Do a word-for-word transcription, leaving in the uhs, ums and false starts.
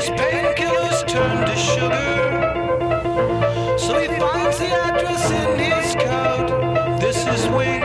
painkillers turn to sugar. So he finds the address in his coat. This is Wayne.